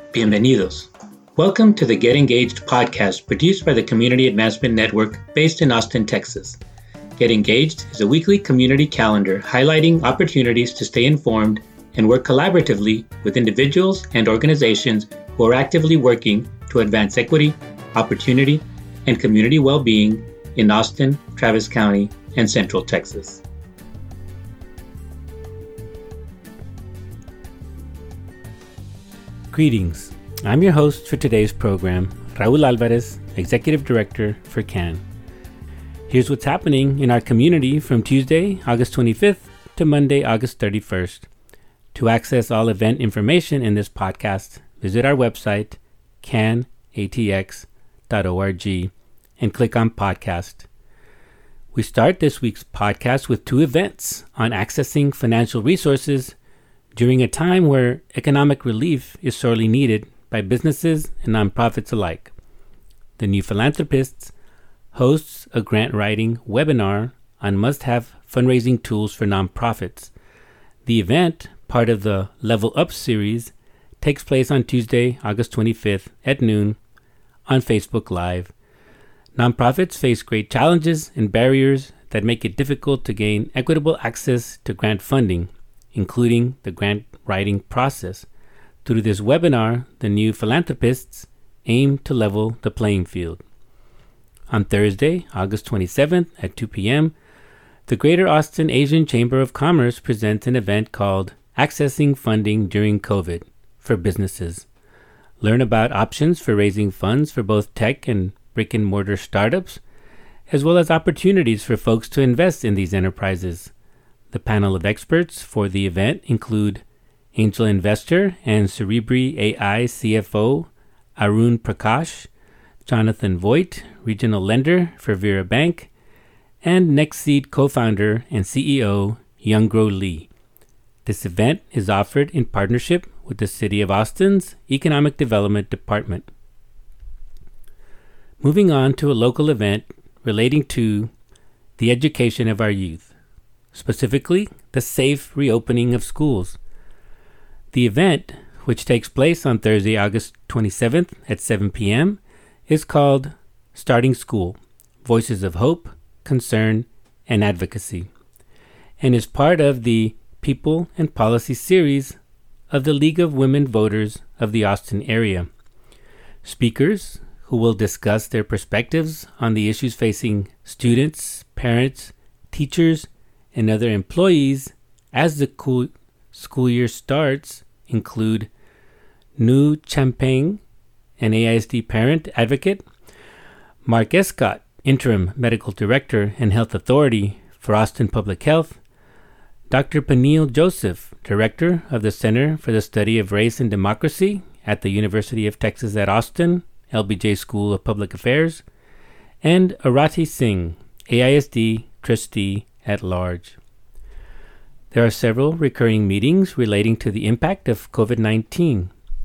Bienvenidos. Welcome to the Get Engaged podcast produced by the Community Advancement Network based in Austin, Texas. Get Engaged is a weekly community calendar highlighting opportunities to stay informed and work collaboratively with individuals and organizations who are actively working to advance equity, opportunity, and community well-being in Austin, Travis County, and Central Texas. Greetings. I'm your host for today's program, Raul Alvarez, Executive Director for CAN. Here's what's happening in our community from Tuesday, August 25th to Monday, August 31st. To access all event information in this podcast, visit our website, canatx.org, and click on Podcast. We start this week's podcast with two events on accessing financial resources during a time where economic relief is sorely needed by businesses and nonprofits alike. The New Philanthropists hosts a grant writing webinar on must-have fundraising tools for nonprofits. The event, part of the Level Up series, takes place on Tuesday, August 25th at noon on Facebook Live. Nonprofits face great challenges and barriers that make it difficult to gain equitable access to grant funding, including the grant writing process. Through this webinar, the New Philanthropists aim to level the playing field. On Thursday, August 27th at 2 p.m., the Greater Austin Asian Chamber of Commerce presents an event called Accessing Funding During COVID for Businesses. Learn about options for raising funds for both tech and brick-and-mortar startups, as well as opportunities for folks to invest in these enterprises. The panel of experts for the event include angel investor and Cerebri AI CFO Arun Prakash, Jonathan Voigt, regional lender for Vera Bank, and NextSeed co-founder and CEO Younggrow Lee. This event is offered in partnership with the City of Austin's Economic Development Department. Moving on to a local event relating to the education of our youth, specifically the safe reopening of schools. The event, which takes place on Thursday, August 27th at 7 p.m., is called Starting School, Voices of Hope, Concern, and Advocacy, and is part of the People and Policy series of the League of Women Voters of the Austin area. Speakers who will discuss their perspectives on the issues facing students, parents, teachers, and other employees as the school year starts include Nu Champeng, an AISD parent advocate, Mark Escott, Interim Medical Director and Health Authority for Austin Public Health, Dr. Peniel Joseph, Director of the Center for the Study of Race and Democracy at the University of Texas at Austin, LBJ School of Public Affairs, and Arati Singh, AISD Trustee at Large. There are several recurring meetings relating to the impact of COVID-19.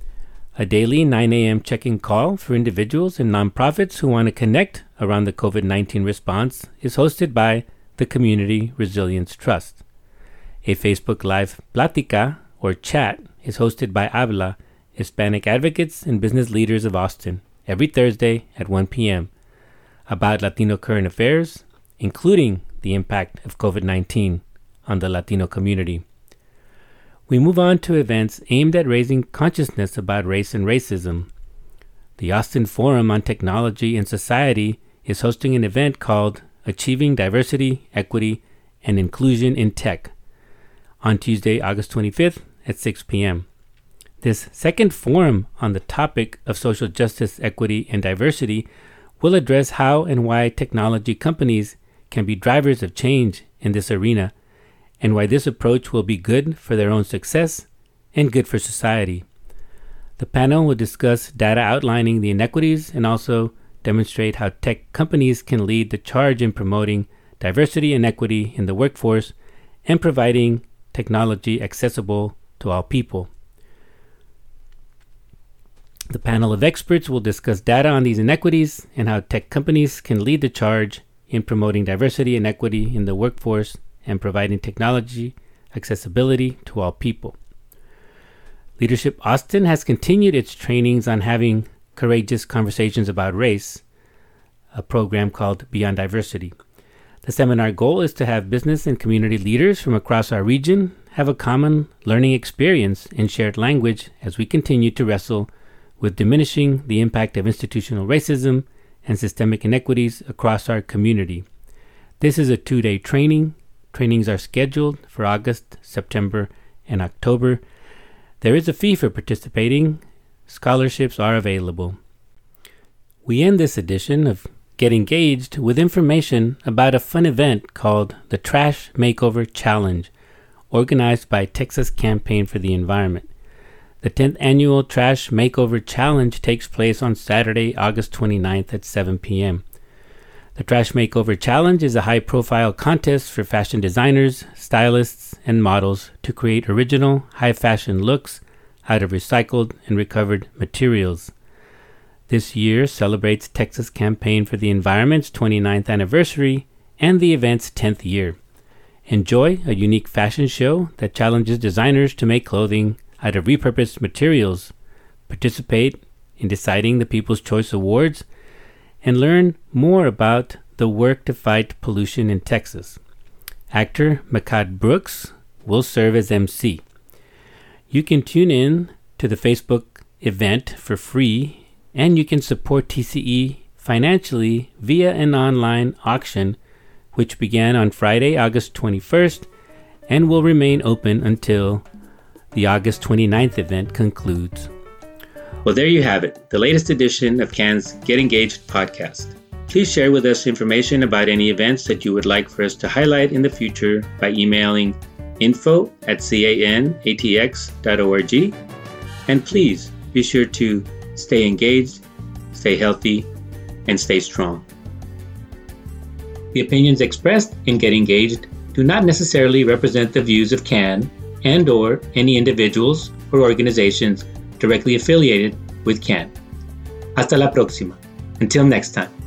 A daily 9 a.m. check-in call for individuals and nonprofits who want to connect around the COVID-19 response is hosted by the Community Resilience Trust. A Facebook Live Plática, or chat, is hosted by Habla, Hispanic advocates and business leaders of Austin, every Thursday at 1 p.m. about Latino current affairs, including the impact of COVID-19 on the Latino community. We move on to events aimed at raising consciousness about race and racism. The Austin Forum on Technology and Society is hosting an event called Achieving Diversity, Equity, and Inclusion in Tech on Tuesday, August 25th at 6 p.m. This second forum on the topic of social justice, equity, and diversity will address how and why technology companies can be drivers of change in this arena, and why this approach will be good for their own success and good for society. The panel will discuss data outlining the inequities and also demonstrate how tech companies can lead the charge in promoting diversity and equity in the workforce and providing technology accessible to all people. The panel of experts will discuss data on these inequities and how tech companies can lead the charge in promoting diversity and equity in the workforce and providing technology accessibility to all people. Leadership Austin has continued its trainings on having courageous conversations about race, a program called Beyond Diversity. The seminar goal is to have business and community leaders from across our region have a common learning experience in shared language as we continue to wrestle with diminishing the impact of institutional racism and systemic inequities across our community. This is a 2-day training. Trainings are scheduled for August, September, and October. There is a fee for participating. Scholarships are available. We end this edition of Get Engaged with information about a fun event called the Trash Makeover Challenge, organized by Texas Campaign for the Environment. The 10th Annual Trash Makeover Challenge takes place on Saturday, August 29th at 7 p.m. The Trash Makeover Challenge is a high-profile contest for fashion designers, stylists, and models to create original, high-fashion looks out of recycled and recovered materials. This year celebrates Texas Campaign for the Environment's 29th anniversary and the event's 10th year. Enjoy a unique fashion show that challenges designers to make clothing out of repurposed materials, participate in deciding the People's Choice Awards, and learn more about the work to fight pollution in Texas. Actor Mehcad Brooks will serve as MC. You can tune in to the Facebook event for free, and you can support TCE financially via an online auction which began on Friday, August 21st, and will remain open until the August 29th event concludes. Well, there you have it, the latest edition of CAN's Get Engaged podcast. Please share with us information about any events that you would like for us to highlight in the future by emailing info@canatx.org. And please be sure to stay engaged, stay healthy, and stay strong. The opinions expressed in Get Engaged do not necessarily represent the views of CAN and/or any individuals or organizations directly affiliated with CAN. Hasta la próxima. Until next time.